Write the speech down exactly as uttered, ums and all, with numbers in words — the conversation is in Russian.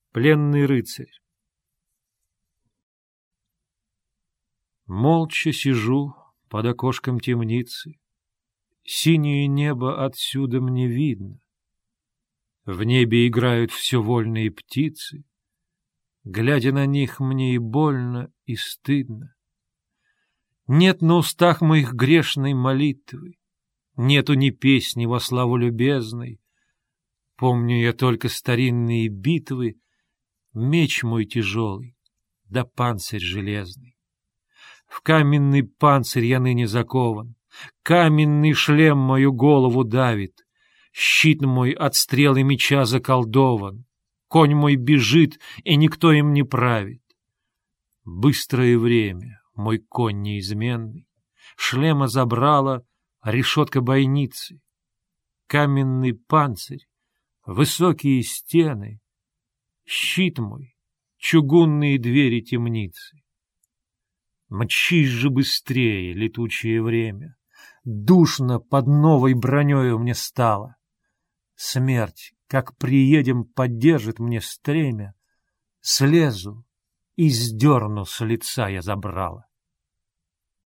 Пленный рыцарь. Молча сижу под окошком темницы. Синее небо отсюда мне видно. В небе играют все вольные птицы. Глядя на них, мне и больно, и стыдно. Нет на устах моих грешной молитвы, нету ни песни во славу любезной. Помню я только старинные битвы, меч мой тяжелый, да панцирь железный. В каменный панцирь я ныне закован, каменный шлем мою голову давит, щит мой от стрелы меча заколдован, конь мой бежит, и никто им не правит. Быстрое время, мой конь неизменный, шлема забрала решетка бойницы, каменный панцирь, высокие стены, щит мой, чугунные двери темницы. Мчись же быстрее, летучее время, душно под новой бронёю мне стало. Смерть, как приедем, поддержит мне стремя, слезу и сдерну с лица я забрала.